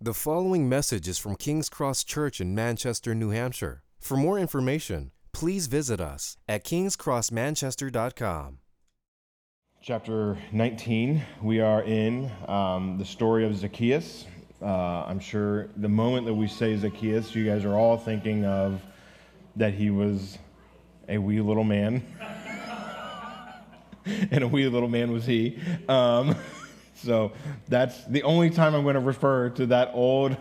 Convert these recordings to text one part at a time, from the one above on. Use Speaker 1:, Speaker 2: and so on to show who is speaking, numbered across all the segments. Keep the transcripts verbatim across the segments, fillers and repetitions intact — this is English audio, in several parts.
Speaker 1: The following message is from King's Cross Church in Manchester, New Hampshire. For more information, please visit us at kings cross manchester dot com.
Speaker 2: Chapter nineteen, we are in um, the story of Zacchaeus. Uh, I'm sure the moment that we say Zacchaeus, you guys are all thinking of that he was a wee little man. And a wee little man was he. Um, so that's the only time I'm going to refer to that old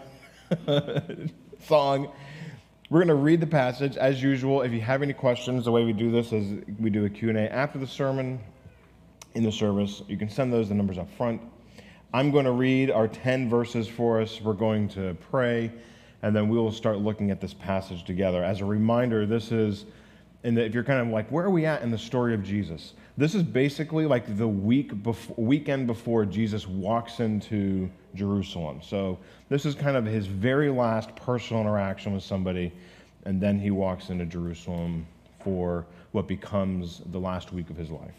Speaker 2: song. We're going to read the passage as usual. If you have any questions, the way we do this is we do a Q and A after the sermon in the service. You can send those, the numbers up front. I'm going to read our ten verses for us. We're going to pray, and then we will start looking at this passage together. As a reminder, this is, in the, if you're kind of like, where are we at in the story of Jesus? This is basically like the week before, weekend before Jesus walks into Jerusalem. So this is kind of his very last personal interaction with somebody, and then he walks into Jerusalem for what becomes the last week of his life.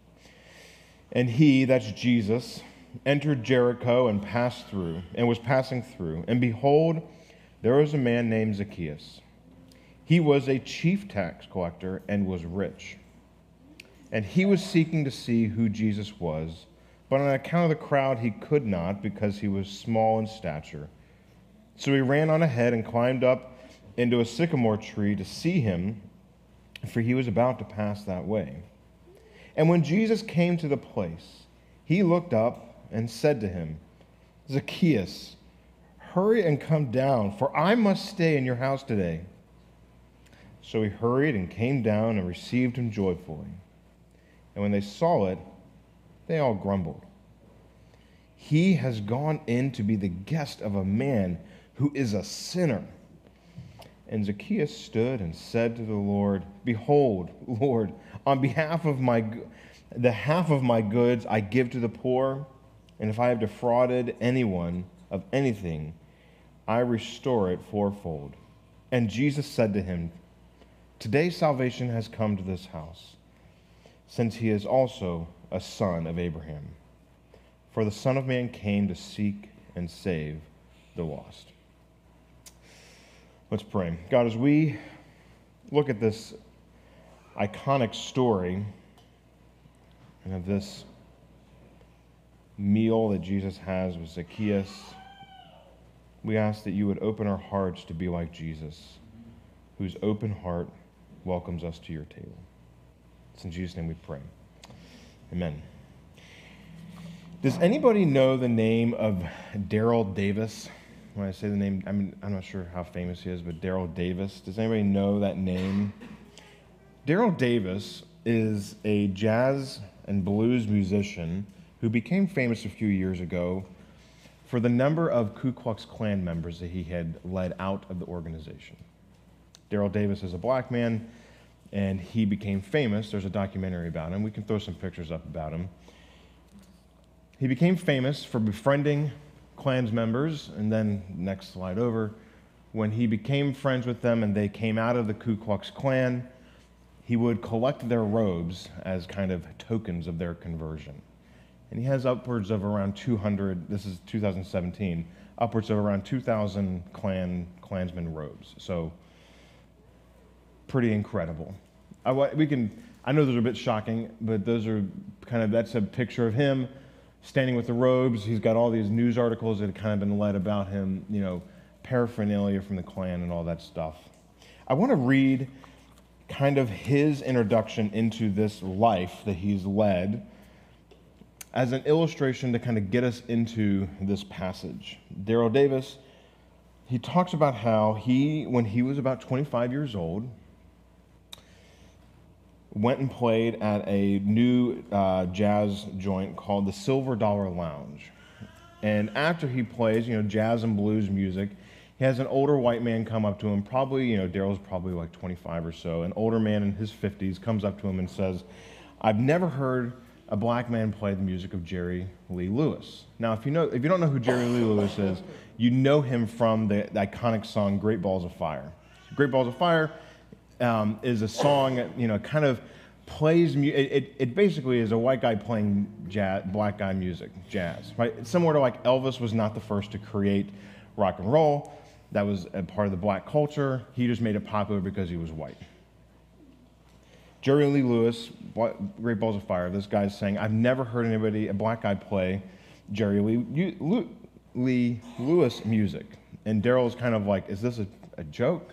Speaker 2: And he, that's Jesus, entered Jericho and passed through, and was passing through. And behold, there was a man named Zacchaeus. He was a chief tax collector and was rich. And he was seeking to see who Jesus was, but on account of the crowd he could not, because he was small in stature. So he ran on ahead and climbed up into a sycamore tree to see him, for he was about to pass that way. And when Jesus came to the place, he looked up and said to him, Zacchaeus, hurry and come down, for I must stay in your house today. So he hurried and came down and received him joyfully. And when they saw it, they all grumbled. He has gone in to be the guest of a man who is a sinner. And Zacchaeus stood and said to the Lord, Behold, Lord, on behalf of my the half of my goods I give to the poor, and if I have defrauded anyone of anything, I restore it fourfold. And Jesus said to him, Today salvation has come to this house, since he is also a son of Abraham. For the Son of Man came to seek and save the lost. Let's pray. God, as we look at this iconic story and of this meal that Jesus has with Zacchaeus, we ask that you would open our hearts to be like Jesus, whose open heart welcomes us to your table. It's in Jesus' name we pray. Amen. Does anybody know the name of Daryl Davis? When I say the name, I mean, I'm not sure how famous he is, but Daryl Davis. Does anybody know that name? Daryl Davis is a jazz and blues musician who became famous a few years ago for the number of Ku Klux Klan members that he had led out of the organization. Daryl Davis is a black man, and he became famous. There's a documentary about him. We can throw some pictures up about him. He became famous for befriending Klan's members, and then, next slide over, when he became friends with them and they came out of the Ku Klux Klan, he would collect their robes as kind of tokens of their conversion. And he has upwards of around two hundred, this is two thousand seventeen, upwards of around two thousand Klan, Klansmen robes. So, pretty incredible. I, we can, I know those are a bit shocking, but those are kind of, that's a picture of him standing with the robes. He's got all these news articles that have kind of been led about him, you know, paraphernalia from the Klan and all that stuff. I want to read kind of his introduction into this life that he's led as an illustration to kind of get us into this passage. Daryl Davis, he talks about how he, when he was about twenty-five years old, went and played at a new uh, jazz joint called the Silver Dollar Lounge. And after he plays, you know, jazz and blues music, he has an older white man come up to him, probably, you know, Daryl's probably like twenty-five or so. An older man in his fifties comes up to him and says, I've never heard a black man play the music of Jerry Lee Lewis. Now, if you know, if you don't know who Jerry Lee Lewis is, you know him from the, the iconic song Great Balls of Fire. Great Balls of Fire um, is a song that, you know, kind of plays, mu- it, it, it basically is a white guy playing jazz, black guy music, jazz, right? It's similar to like Elvis was not the first to create rock and roll. That was a part of the black culture. He just made it popular because he was white. Jerry Lee Lewis, Great Balls of Fire, this guy's saying, I've never heard anybody, a black guy, play Jerry Lee, Lee Lewis music. And Daryl's kind of like, is this a, a joke?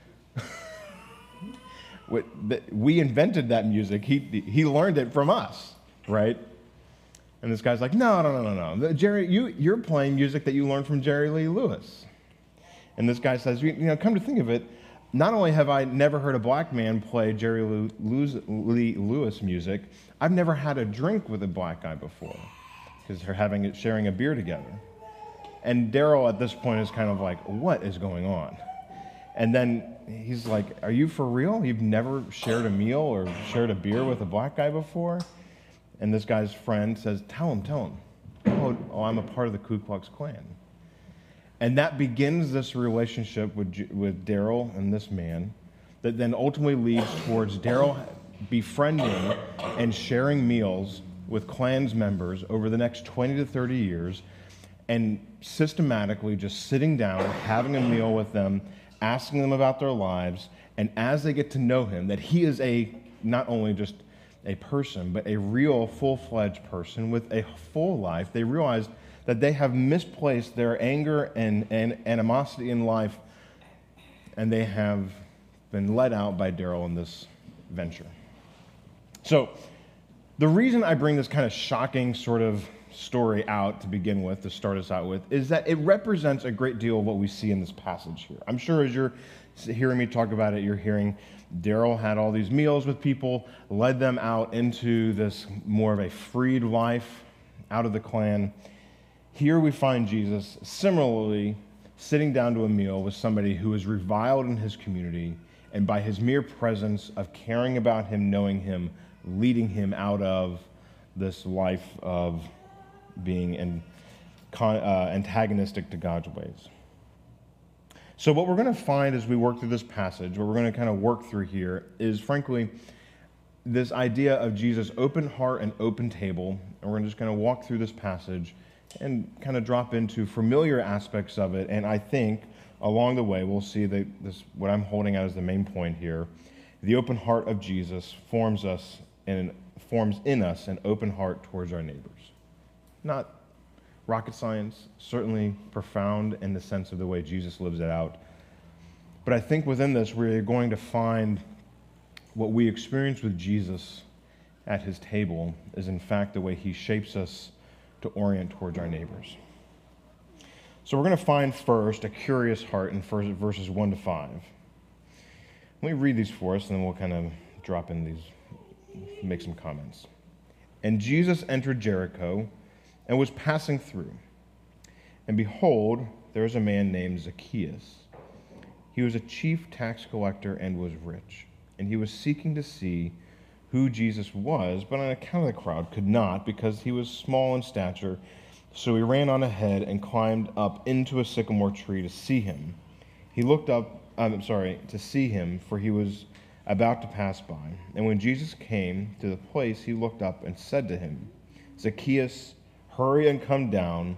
Speaker 2: We invented that music. He, he learned it from us, right? And this guy's like, no, no, no, no, no. Jerry, you, you're playing music that you learned from Jerry Lee Lewis. And this guy says, you know, come to think of it, not only have I never heard a black man play Jerry Lee Lewis music, I've never had a drink with a black guy before because they're having it, sharing a beer together. And Daryl at this point is kind of like, what is going on? And then he's like, are you for real? You've never shared a meal or shared a beer with a black guy before? And this guy's friend says, tell him, tell him. Oh, oh I'm a part of the Ku Klux Klan. And that begins this relationship with, with Daryl and this man that then ultimately leads towards Daryl befriending and sharing meals with Klans members over the next twenty to thirty years and systematically just sitting down, having a meal with them, asking them about their lives, and as they get to know him, that he is a not only just a person, but a real full-fledged person with a full life, they realize that they have misplaced their anger and, and animosity in life, and they have been led out by Daryl in this venture. So the reason I bring this kind of shocking sort of story out to begin with, to start us out with, is that it represents a great deal of what we see in this passage here. I'm sure as you're hearing me talk about it, you're hearing Daryl had all these meals with people, led them out into this more of a freed life out of the Klan. Here we find Jesus similarly sitting down to a meal with somebody who is reviled in his community, and by his mere presence of caring about him, knowing him, leading him out of this life of being in, uh, antagonistic to God's ways. So what we're going to find as we work through this passage, what we're going to kind of work through here is, frankly, this idea of Jesus' open heart and open table, and we're just going to walk through this passage and kind of drop into familiar aspects of it. And I think along the way, we'll see that this, what I'm holding out as the main point here, the open heart of Jesus forms us and forms in us an open heart towards our neighbors. Not rocket science, certainly profound in the sense of the way Jesus lives it out. But I think within this, we're going to find what we experience with Jesus at his table is in fact the way he shapes us to orient towards our neighbors. So we're going to find first a curious heart in verses one to five. Let me read these for us, and then we'll kind of drop in these, make some comments. And Jesus entered Jericho and was passing through. And behold, there was a man named Zacchaeus. He was a chief tax collector and was rich. And he was seeking to see who Jesus was, but on account of the crowd could not, because he was small in stature. So he ran on ahead and climbed up into a sycamore tree to see him. He looked up, I'm sorry, to see him, for he was about to pass by. And when Jesus came to the place, he looked up and said to him, Zacchaeus, hurry and come down,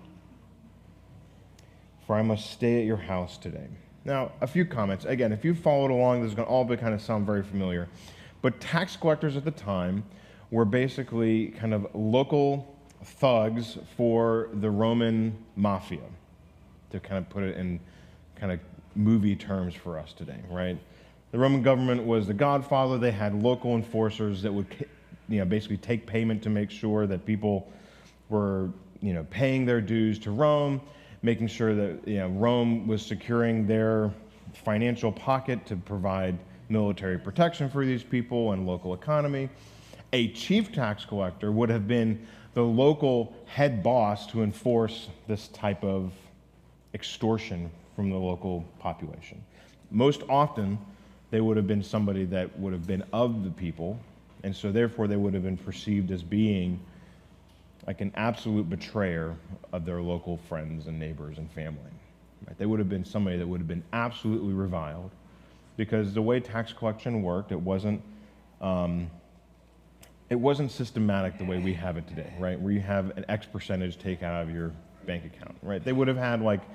Speaker 2: for I must stay at your house today. Now, a few comments. Again, if you followed along, this is going to all be kind of sound very familiar. But tax collectors at the time were basically kind of local thugs for the Roman mafia, to kind of put it in kind of movie terms for us today, right? The Roman government was the godfather. They had local enforcers that would, you know, basically take payment to make sure that people were, you know, paying their dues to Rome, making sure that, you know, Rome was securing their financial pocket to provide military protection for these people and local economy. A chief tax collector would have been the local head boss to enforce this type of extortion from the local population. Most often, they would have been somebody that would have been of the people, and so therefore they would have been perceived as being like an absolute betrayer of their local friends and neighbors and family. Right? They would have been somebody that would have been absolutely reviled, because the way tax collection worked, it wasn't um, it wasn't systematic the way we have it today, right? Where you have an X percentage take out of your bank account, right? They would have had like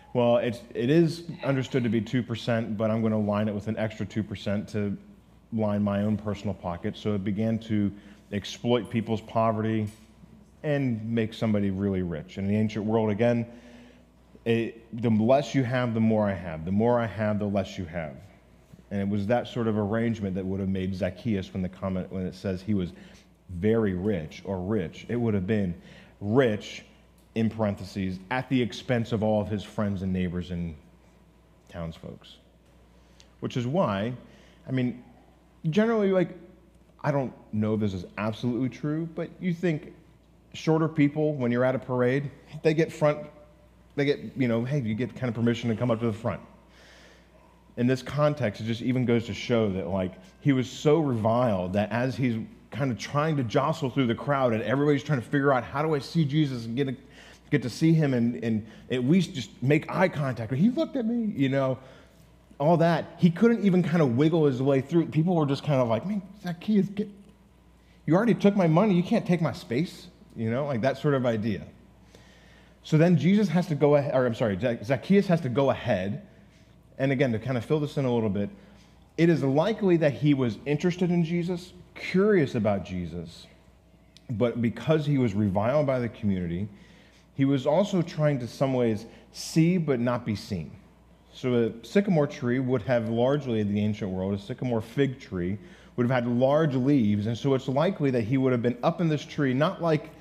Speaker 2: Well, it's, it is understood to be two percent, but I'm going to line it with an extra two percent to line my own personal pocket. So it began to exploit people's poverty and make somebody really rich. In the ancient world, again, it, the less you have, the more I have. The more I have, the less you have. And it was that sort of arrangement that would have made Zacchaeus, when the comment, when it says he was very rich or rich, it would have been rich, in parentheses, at the expense of all of his friends and neighbors and townsfolks. Which is why, I mean, generally, like, I don't know if this is absolutely true, but you think shorter people, when you're at a parade, they get front, they get, you know, hey, you get kind of permission to come up to the front. In this context, it just even goes to show that, like, he was so reviled that as he's kind of trying to jostle through the crowd and everybody's trying to figure out, how do I see Jesus and get a, get to see him and, and at least just make eye contact. He looked at me, you know, all that. He couldn't even kind of wiggle his way through. People were just kind of like, man, Zacchaeus, get, you already took my money. You can't take my space, you know, like that sort of idea. So then Jesus has to go ahead, or I'm sorry, Zacchaeus has to go ahead. And again, to kind of fill this in a little bit, it is likely that he was interested in Jesus, curious about Jesus, but because he was reviled by the community, he was also trying to some ways see but not be seen. So a sycamore tree would have largely, in the ancient world, a sycamore fig tree would have had large leaves, and so it's likely that he would have been up in this tree, not like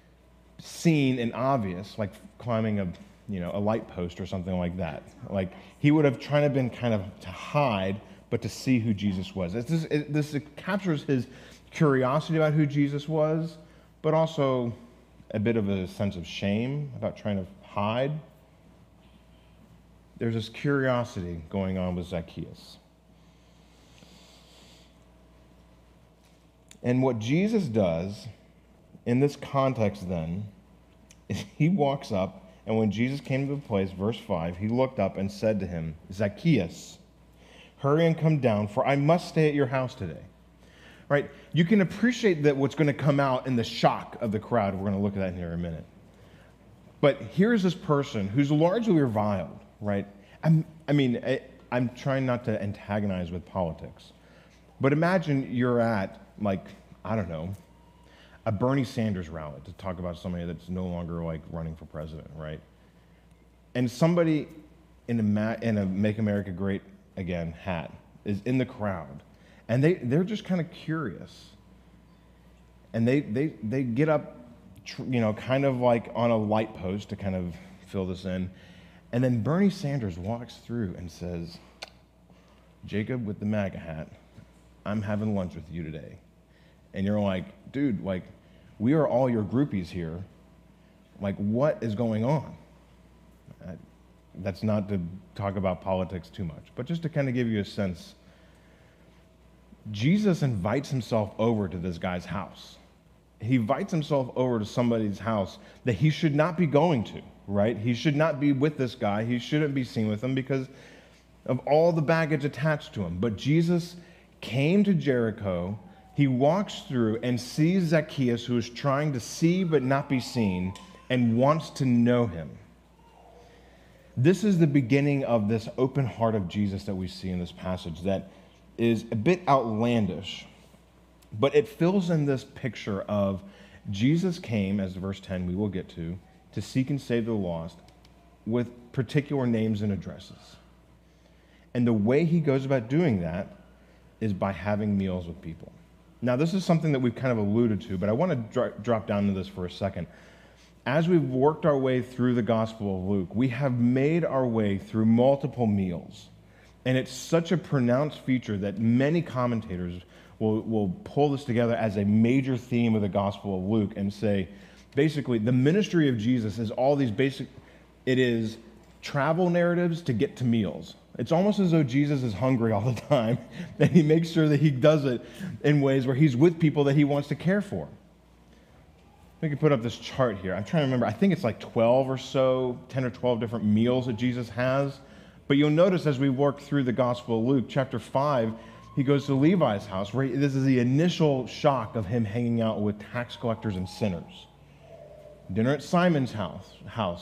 Speaker 2: seen and obvious, like climbing a, you know, a light post or something like that. Like, he would have tried to been kind of to hide, but to see who Jesus was. It's this, it, this it captures his curiosity about who Jesus was, but also a bit of a sense of shame about trying to hide. There's this curiosity going on with Zacchaeus. And what Jesus does in this context then is he walks up, and when Jesus came to the place, verse five, he looked up and said to him, Zacchaeus, hurry and come down, for I must stay at your house today. Right? You can appreciate that what's going to come out in the shock of the crowd. We're going to look at that in here in a minute. But here's this person who's largely reviled, right? I'm, I mean, I, I'm trying not to antagonize with politics. But imagine you're at, like, I don't know, a Bernie Sanders rally, to talk about somebody that's no longer, like, running for president, right? And somebody in a, ma- in a Make America Great Again hat is in the crowd. And they, they're just kind of curious. And they, they, they get up, you know, kind of like on a light post to kind of fill this in. And then Bernie Sanders walks through and says, Jacob with the MAGA hat, I'm having lunch with you today. And you're like, dude, like, we are all your groupies here. Like, what is going on? I, that's not to talk about politics too much, but just to kind of give you a sense. Jesus invites himself over to this guy's house. He invites himself over to somebody's house that he should not be going to, right? He should not be with this guy. He shouldn't be seen with him because of all the baggage attached to him. But Jesus came to Jericho. He walks through and sees Zacchaeus, who is trying to see but not be seen, and wants to know him. This is the beginning of this open heart of Jesus that we see in this passage that is a bit outlandish, but it fills in this picture of Jesus came, as verse ten we will get to, to seek and save the lost with particular names and addresses. And the way he goes about doing that is by having meals with people. Now, this is something that we've kind of alluded to, but I want to dro- drop down to this for a second. As we've worked our way through the Gospel of Luke, we have made our way through multiple meals. And it's such a pronounced feature that many commentators will, will pull this together as a major theme of the Gospel of Luke and say, basically, the ministry of Jesus is all these basic, it is travel narratives to get to meals. It's almost as though Jesus is hungry all the time, and he makes sure that he does it in ways where he's with people that he wants to care for. We can put up this chart here. I'm trying to remember. I think it's like twelve or so, ten or twelve different meals that Jesus has. But you'll notice as we work through the Gospel of Luke, chapter five, he goes to Levi's house, where this is the initial shock of him hanging out with tax collectors and sinners. Dinner at Simon's house, house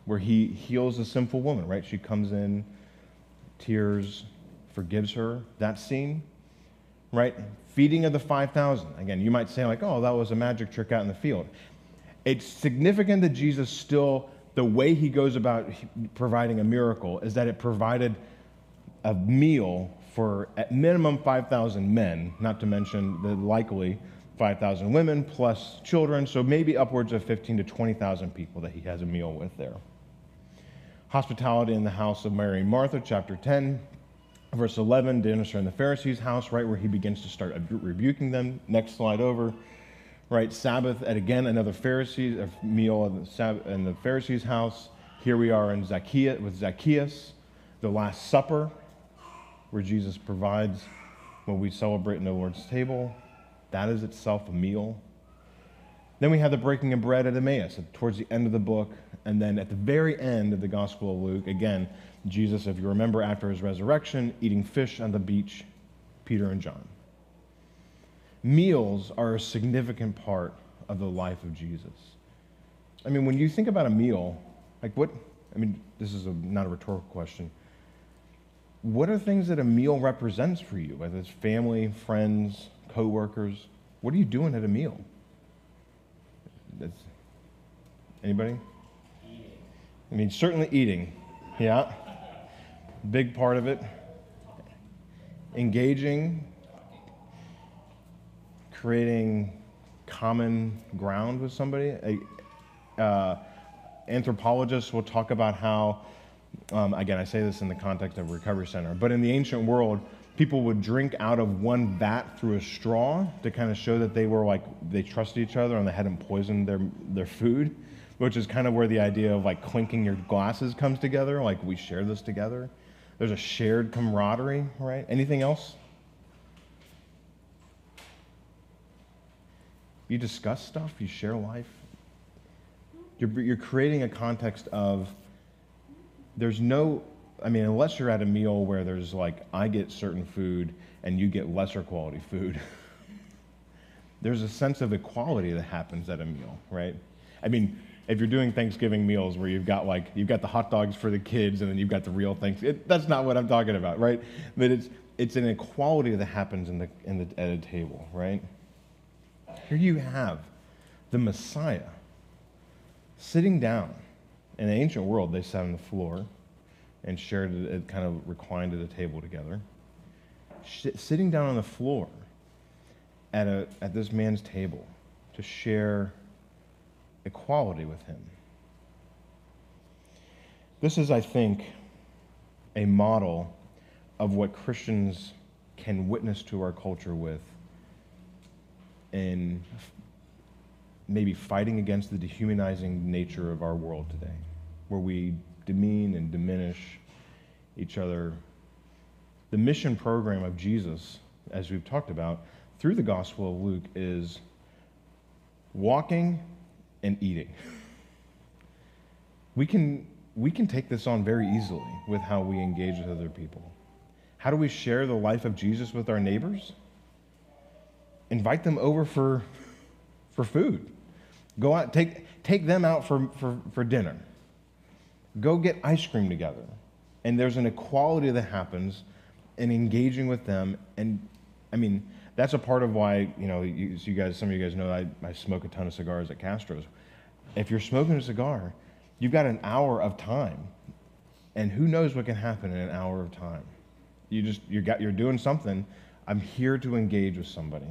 Speaker 2: where he heals a sinful woman, right? She comes in, tears, forgives her. That scene, right? Feeding of the five thousand. Again, you might say like, oh, that was a magic trick out in the field. It's significant that Jesus still, the way he goes about providing a miracle is that it provided a meal for at minimum five thousand men, not to mention the likely five thousand women plus children, so maybe upwards of fifteen to twenty thousand people that he has a meal with there. Hospitality in the house of Mary and Martha, chapter ten, verse eleven, dinner in the Pharisees' house, right where he begins to start rebuking them. Next slide over. Right, Sabbath at again another Pharisee a meal in the, Sabbath, in the Pharisees' house. Here we are in Zacchaeus with Zacchaeus, the Last Supper, where Jesus provides when we celebrate in the Lord's table. That is itself a meal. Then we have the breaking of bread at Emmaus towards the end of the book, and then at the very end of the Gospel of Luke, again, Jesus, if you remember, after his resurrection, eating fish on the beach, Peter and John. Meals are a significant part of the life of Jesus. I mean, when you think about a meal, like what, I mean, this is a, not a rhetorical question. What are things that a meal represents for you, whether it's family, friends, co-workers? What are you doing at a meal? That's, anybody? Eating. I mean, certainly eating, yeah. Big part of it. Engaging, creating common ground with somebody. Uh, anthropologists will talk about how, um, again, I say this in the context of a recovery center, but in the ancient world, people would drink out of one vat through a straw to kind of show that they were like, they trusted each other and they hadn't poisoned their, their food, which is kind of where the idea of like clinking your glasses comes together, like we share this together. There's a shared camaraderie, right? Anything else? You discuss stuff, you share life. You're, you're creating a context of, there's no, I mean, unless you're at a meal where there's like, I get certain food and you get lesser quality food, there's a sense of equality that happens at a meal, right? I mean, if you're doing Thanksgiving meals where you've got like, you've got the hot dogs for the kids and then you've got the real things, it, that's not what I'm talking about, right? But it's it's an equality that happens in the in the at a table, right? Here you have the Messiah sitting down. In the ancient world, they sat on the floor and shared, it kind of reclined at a table together. Sitting down on the floor at a at this man's table to share equality with him. This is, I think, a model of what Christians can witness to our culture with in maybe fighting against the dehumanizing nature of our world today, where we demean and diminish each other. The mission program of Jesus, as we've talked about, through the Gospel of Luke is walking and eating. We can, we can take this on very easily with how we engage with other people. How do we share the life of Jesus with our neighbors? Invite them over for, for food. Go out, take, take them out for, for, for dinner. Go get ice cream together. And there's an equality that happens in engaging with them. And I mean, that's a part of why, you know, you, you guys, some of you guys know I, I smoke a ton of cigars at Castro's. If you're smoking a cigar, you've got an hour of time. And who knows what can happen in an hour of time? You just, you got, you're doing something. I'm here to engage with somebody.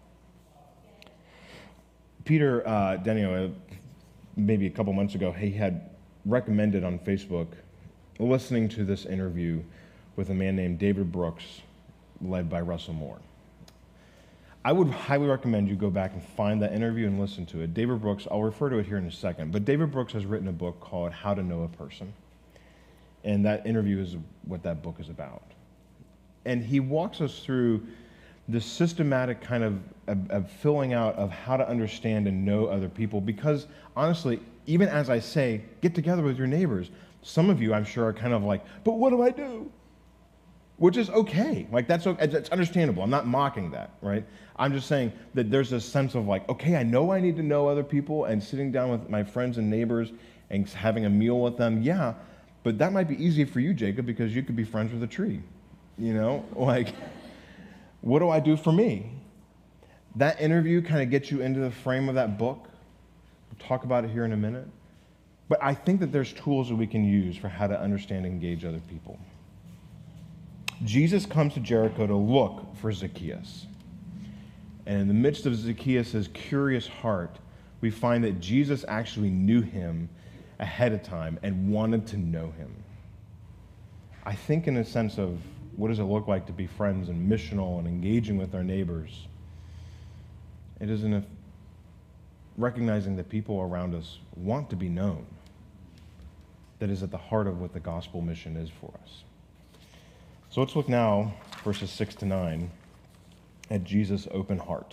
Speaker 2: Peter uh, Denio, maybe a couple months ago, he had recommended on Facebook listening to this interview with a man named David Brooks, led by Russell Moore. I would highly recommend you go back and find that interview and listen to it. David Brooks, I'll refer to it here in a second, but David Brooks has written a book called How to Know a Person. And that interview is what that book is about. And he walks us through the systematic kind of, of, of filling out of how to understand and know other people, because honestly, even as I say, get together with your neighbors, some of you I'm sure are kind of like, but what do I do? Which is okay, like that's, it's understandable. I'm not mocking that, right? I'm just saying that there's a sense of like, okay, I know I need to know other people, and sitting down with my friends and neighbors and having a meal with them. Yeah, but that might be easy for you, Jacob, because you could be friends with a tree. You know, like, what do I do for me? That interview kind of gets you into the frame of that book. We'll talk about it here in a minute. But I think that there's tools that we can use for how to understand and engage other people. Jesus comes to Jericho to look for Zacchaeus. And in the midst of Zacchaeus' curious heart, we find that Jesus actually knew him ahead of time and wanted to know him. I think in a sense of what does it look like to be friends and missional and engaging with our neighbors, it is in a recognizing that people around us want to be known that is at the heart of what the gospel mission is for us. So let's look now, verses six to nine, at Jesus' open heart.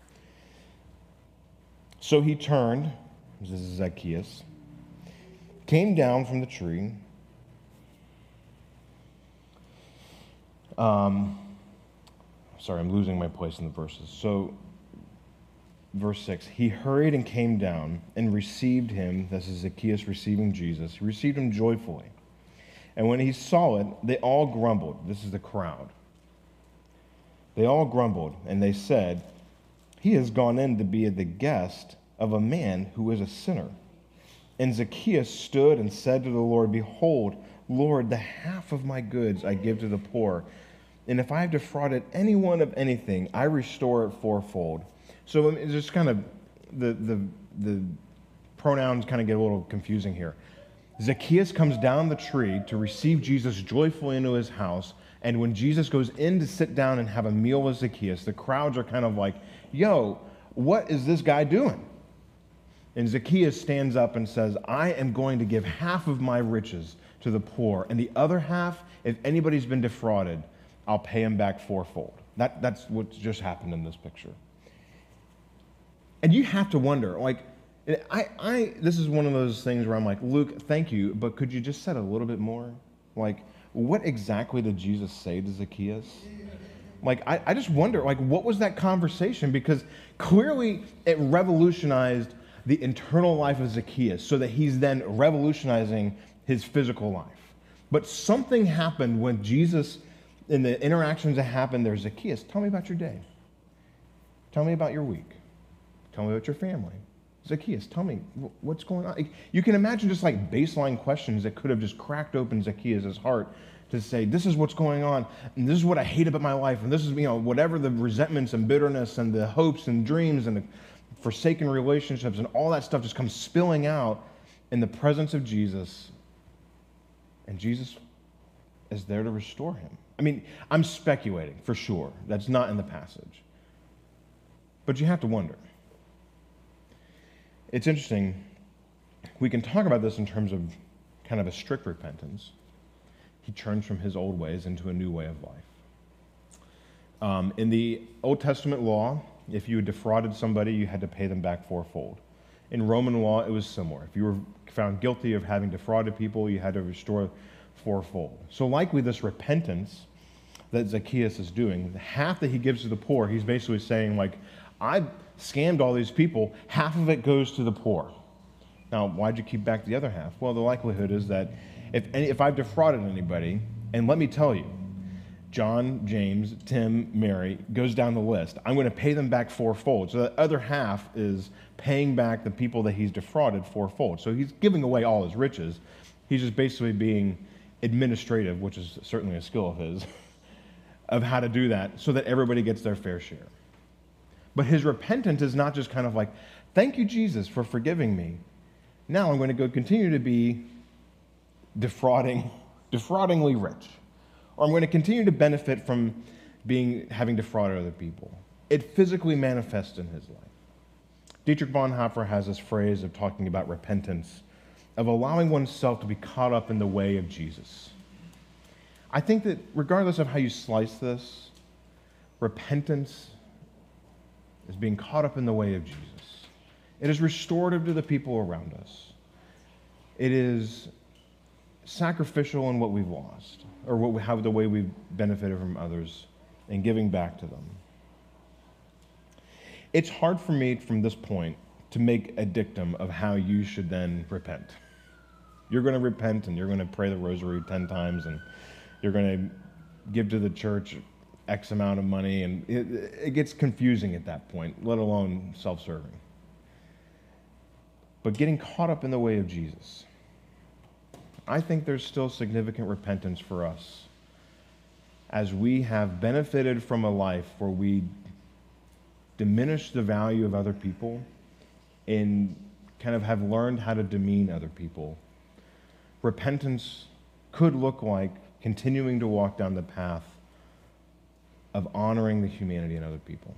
Speaker 2: So he turned, this is Zacchaeus, came down from the tree. Um, sorry, I'm losing my place in the verses. So, verse six, he hurried and came down and received him. This is Zacchaeus receiving Jesus. He received him joyfully. And when he saw it, they all grumbled. This is the crowd. They all grumbled, and they said, he has gone in to be the guest of a man who is a sinner. And Zacchaeus stood and said to the Lord, behold, Lord, the half of my goods I give to the poor. And if I have defrauded anyone of anything, I restore it fourfold. So it's just kind of, the, the, the pronouns kind of get a little confusing here. Zacchaeus comes down the tree to receive Jesus joyfully into his house. And when Jesus goes in to sit down and have a meal with Zacchaeus, the crowds are kind of like, yo, what is this guy doing? And Zacchaeus stands up and says, I am going to give half of my riches to the poor, and the other half, if anybody's been defrauded, I'll pay him back fourfold. That, that's what's just happened in this picture. And you have to wonder, like, I, I, this is one of those things where I'm like, Luke, thank you, but could you just say a little bit more? Like, what exactly did Jesus say to Zacchaeus? Like, I, I just wonder, like, what was that conversation? Because clearly it revolutionized the internal life of Zacchaeus so that he's then revolutionizing his physical life. But something happened when Jesus, in the interactions that happened there, Zacchaeus, tell me about your day. Tell me about your week. Tell me about your family. Zacchaeus, tell me what's going on. You can imagine just like baseline questions that could have just cracked open Zacchaeus' heart to say, this is what's going on, and this is what I hate about my life, and this is, you know, whatever the resentments and bitterness and the hopes and dreams and the forsaken relationships and all that stuff just comes spilling out in the presence of Jesus. And Jesus is there to restore him. I mean, I'm speculating for sure. That's not in the passage. But you have to wonder. It's interesting. We can talk about this in terms of kind of a strict repentance. He turns from his old ways into a new way of life. Um, in the Old Testament law, if you had defrauded somebody, you had to pay them back fourfold. In Roman law, it was similar. If you were found guilty of having defrauded people, you had to restore fourfold. So likely this repentance that Zacchaeus is doing, the half that he gives to the poor, he's basically saying, like, I scammed all these people, half of it goes to the poor. Now, why'd you keep back the other half? Well, the likelihood is that if, if I've defrauded anybody, and let me tell you, John, James, Tim, Mary, goes down the list. I'm going to pay them back fourfold. So the other half is paying back the people that he's defrauded fourfold. So he's giving away all his riches. He's just basically being administrative, which is certainly a skill of his, of how to do that so that everybody gets their fair share. But his repentance is not just kind of like, thank you, Jesus, for forgiving me. Now I'm going to go continue to be defrauding, defraudingly rich. Or I'm going to continue to benefit from being having defrauded other people. It physically manifests in his life. Dietrich Bonhoeffer has this phrase of talking about repentance, of allowing oneself to be caught up in the way of Jesus. I think that regardless of how you slice this, repentance is being caught up in the way of Jesus. It is restorative to the people around us. It is sacrificial in what we've lost, or what we have, the way we've benefited from others, and giving back to them. It's hard for me from this point to make a dictum of how you should then repent. You're going to repent and you're going to pray the rosary ten times and you're going to give to the church X amount of money, and it, it gets confusing at that point, let alone self-serving. But getting caught up in the way of Jesus, I think there's still significant repentance for us as we have benefited from a life where we diminish the value of other people and kind of have learned how to demean other people. Repentance could look like continuing to walk down the path of honoring the humanity in other people.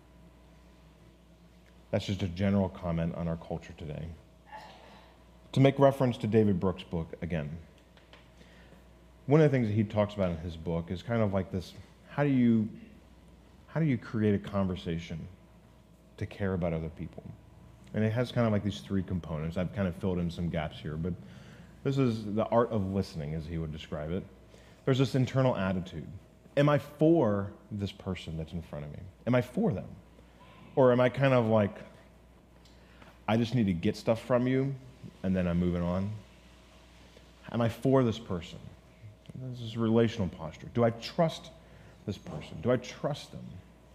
Speaker 2: That's just a general comment on our culture today. To make reference to David Brooks' book again, one of the things that he talks about in his book is kind of like this, how do you, how do you create a conversation to care about other people? And it has kind of like these three components. I've kind of filled in some gaps here, but this is the art of listening, as he would describe it. There's this internal attitude. Am I for this person that's in front of me? Am I for them? Or am I kind of like, I just need to get stuff from you, and then I'm moving on? Am I for this person? This is relational posture. Do I trust this person? Do I trust them?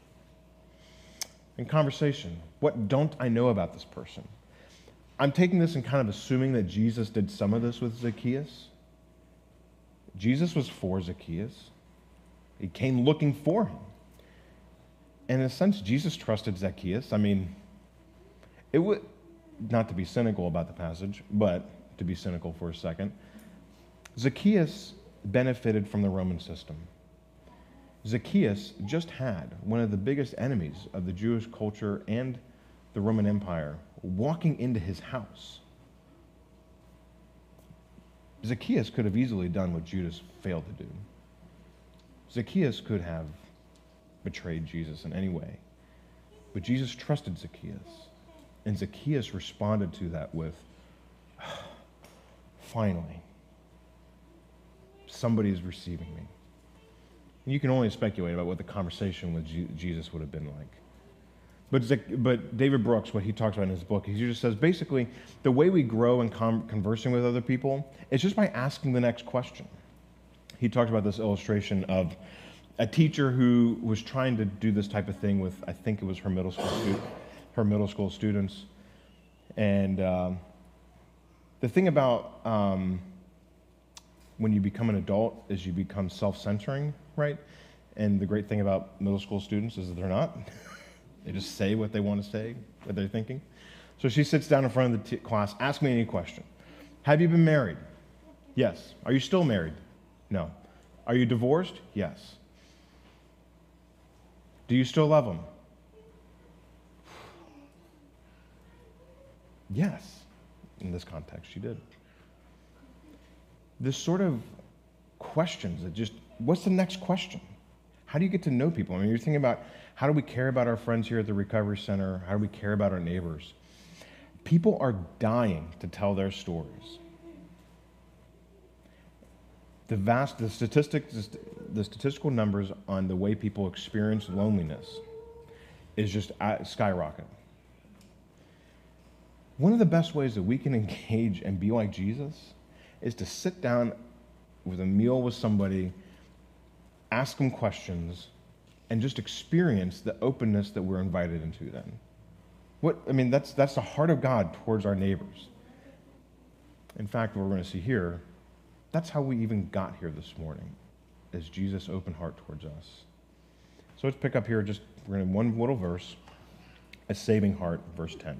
Speaker 2: In conversation, what don't I know about this person? I'm taking this and kind of assuming that Jesus did some of this with Zacchaeus. Jesus was for Zacchaeus. He came looking for him. And in a sense, Jesus trusted Zacchaeus. I mean, it would, not to be cynical about the passage, but to be cynical for a second, Zacchaeus benefited from the Roman system. Zacchaeus just had one of the biggest enemies of the Jewish culture and the Roman Empire walking into his house. Zacchaeus could have easily done what Judas failed to do. Zacchaeus could have betrayed Jesus in any way, but Jesus trusted Zacchaeus, and Zacchaeus responded to that with, finally, somebody's receiving me. And you can only speculate about what the conversation with G- Jesus would have been like. But, Zac- but David Brooks, what he talks about in his book, he just says, basically, the way we grow in com- conversing with other people is just by asking the next question. He talked about this illustration of a teacher who was trying to do this type of thing with, I think it was her middle school, stu- her middle school students. And um, the thing about um, when you become an adult is you become self-centering, right? And the great thing about middle school students is that they're not. They just say what they want to say, what they're thinking. So she sits down in front of the t- class, ask me any question. Have you been married? Yes. Are you still married? No. Are you divorced? Yes. Do you still love him? Yes. In this context, she did. This sort of questions that just, what's the next question? How do you get to know people? I mean, you're thinking about, how do we care about our friends here at the Recovery Center? How do we care about our neighbors? People are dying to tell their stories. The vast, the statistics, the statistical numbers on the way people experience loneliness is just skyrocketing. One of the best ways that we can engage and be like Jesus is to sit down with a meal with somebody, ask them questions, and just experience the openness that we're invited into then. What, I mean, that's, that's the heart of God towards our neighbors. In fact, what we're going to see here, that's how we even got here this morning, is Jesus' open heart towards us. So let's pick up here, just we're going to one little verse, a saving heart, verse ten.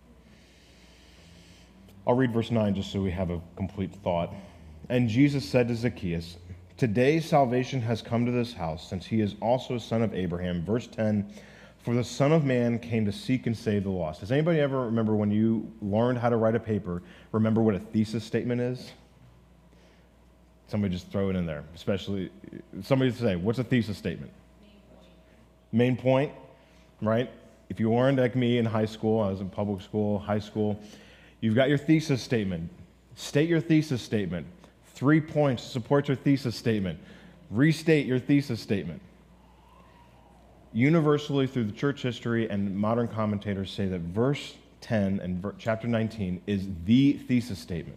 Speaker 2: I'll read verse nine just so we have a complete thought. And Jesus said to Zacchaeus, today salvation has come to this house, since he is also a son of Abraham. Verse ten, for the Son of Man came to seek and save the lost. Does anybody ever remember when you learned how to write a paper, remember what a thesis statement is? Somebody just throw it in there, especially, somebody say, what's a thesis statement? Main point. Main point, right? If you learned like me in high school, I was in public school, high school, you've got your thesis statement. State your thesis statement. Three points to support your thesis statement. Restate your thesis statement. Universally, through the church history and modern commentators say that verse ten and chapter nineteen is the thesis statement.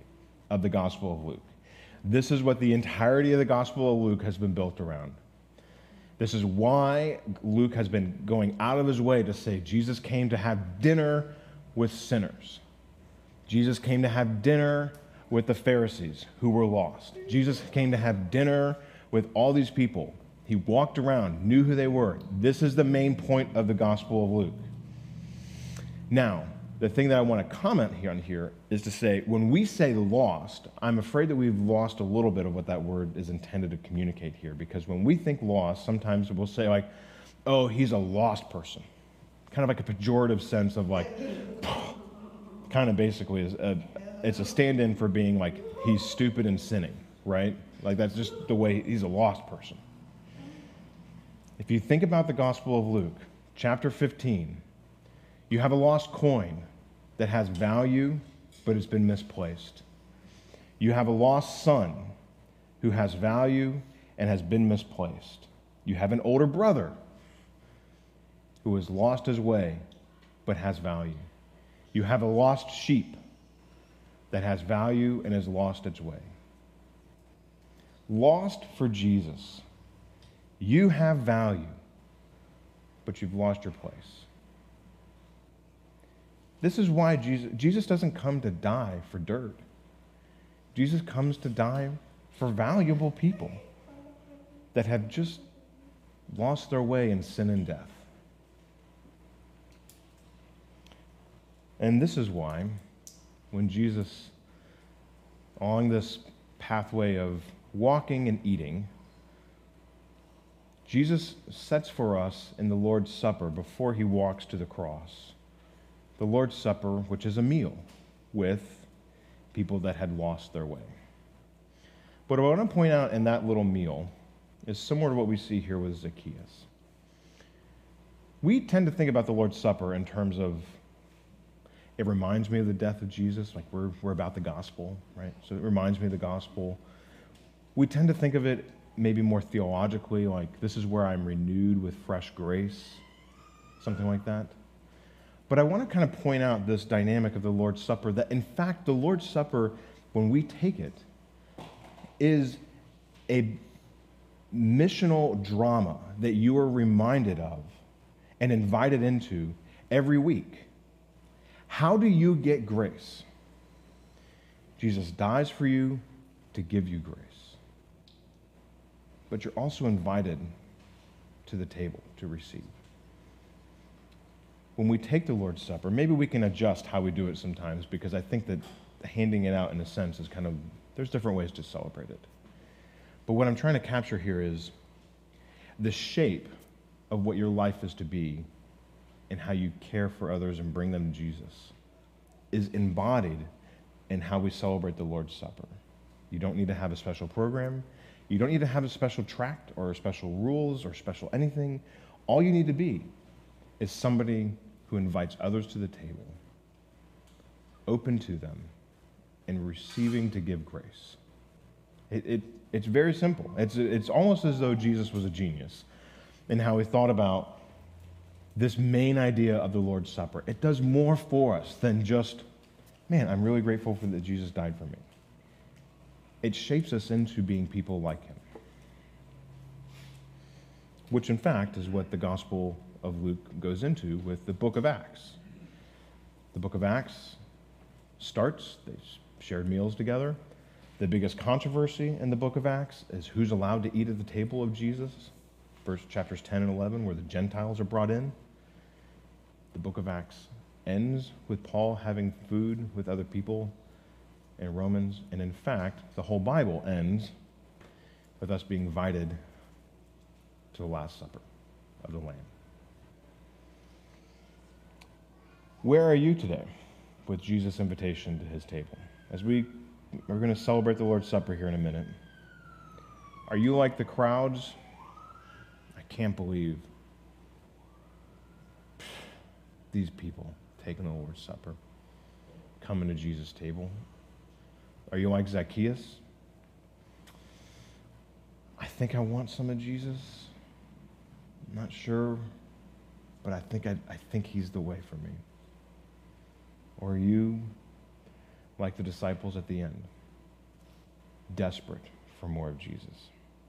Speaker 2: of the Gospel of Luke. This is what the entirety of the Gospel of Luke has been built around. This is why Luke has been going out of his way to say Jesus came to have dinner with sinners. Jesus came to have dinner with the Pharisees who were lost. Jesus came to have dinner with all these people. He walked around, knew who they were. This is the main point of the Gospel of Luke. Now, the thing that I want to comment here on here is to say, when we say lost, I'm afraid that we've lost a little bit of what that word is intended to communicate here. Because when we think lost, sometimes we'll say like, oh, he's a lost person. Kind of like a pejorative sense of like, kind of basically is a, it's a stand-in for being like, he's stupid and sinning, right? Like that's just the way, he's a lost person. If you think about the Gospel of Luke, chapter fifteen, you have a lost coin that has value, but it's been misplaced. You have a lost son who has value and has been misplaced. You have an older brother who has lost his way, but has value. You have a lost sheep that has value and has lost its way. Lost for Jesus. You have value, but you've lost your place. This is why Jesus, Jesus doesn't come to die for dirt. Jesus comes to die for valuable people that have just lost their way in sin and death. And this is why when Jesus, along this pathway of walking and eating, Jesus sets for us in the Lord's Supper before he walks to the cross. The Lord's Supper, which is a meal with people that had lost their way. But what I want to point out in that little meal is similar to what we see here with Zacchaeus. We tend to think about the Lord's Supper in terms of, it reminds me of the death of Jesus, like we're, we're about the gospel, right? So it reminds me of the gospel. We tend to think of it maybe more theologically, like this is where I'm renewed with fresh grace, something like that. But I want to kind of point out this dynamic of the Lord's Supper, that in fact the Lord's Supper, when we take it, is a missional drama that you are reminded of and invited into every week. How do you get grace? Jesus dies for you to give you grace. But you're also invited to the table to receive. When we take the Lord's Supper, maybe we can adjust how we do it sometimes, because I think that handing it out in a sense is kind of, there's different ways to celebrate it. But what I'm trying to capture here is the shape of what your life is to be and how you care for others and bring them to Jesus is embodied in how we celebrate the Lord's Supper. You don't need to have a special program. You don't need to have a special tract or special rules or special anything. All you need to be is somebody who invites others to the table, open to them, and receiving to give grace. It, it, it's very simple. It's, it's almost as though Jesus was a genius in how he thought about this main idea of the Lord's Supper. It does more for us than just, man, I'm really grateful for that Jesus died for me. It shapes us into being people like him, which in fact is what the Gospel of Luke goes into with the book of Acts. The book of Acts starts, they shared meals together. The biggest controversy in the book of Acts is who's allowed to eat at the table of Jesus. Verse chapters ten and eleven, where the Gentiles are brought in. The book of Acts ends with Paul having food with other people in Romans, and in fact, the whole Bible ends with us being invited to the Last Supper of the Lamb. Where are you today with Jesus' invitation to his table? As we are going to celebrate the Lord's Supper here in a minute, are you like the crowds? I can't believe these people taking the Lord's Supper, coming to Jesus' table. Are you like Zacchaeus? I think I want some of Jesus. I'm not sure, but I think I, I think he's the way for me. Or are you like the disciples at the end, desperate for more of Jesus.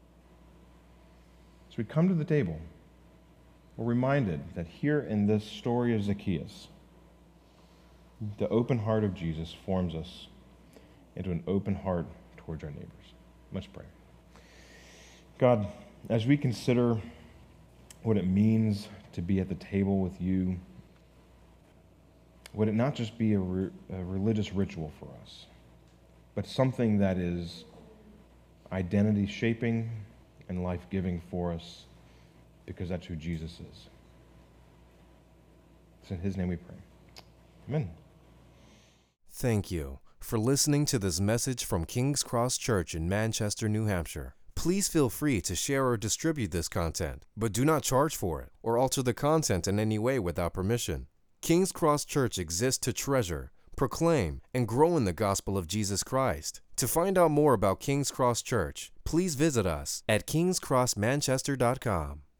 Speaker 2: As we come to the table, we're reminded that here in this story of Zacchaeus, the open heart of Jesus forms us into an open heart towards our neighbors. Let's pray. God, as we consider what it means to be at the table with you, would it not just be a, re- a religious ritual for us, but something that is identity shaping and life giving for us, because that's who Jesus is. It's in his name we pray. Amen.
Speaker 1: Thank you for listening to this message from King's Cross Church in Manchester, New Hampshire. Please feel free to share or distribute this content, but do not charge for it or alter the content in any way without permission. King's Cross Church exists to treasure, proclaim, and grow in the gospel of Jesus Christ. To find out more about King's Cross Church, please visit us at kings cross manchester dot com.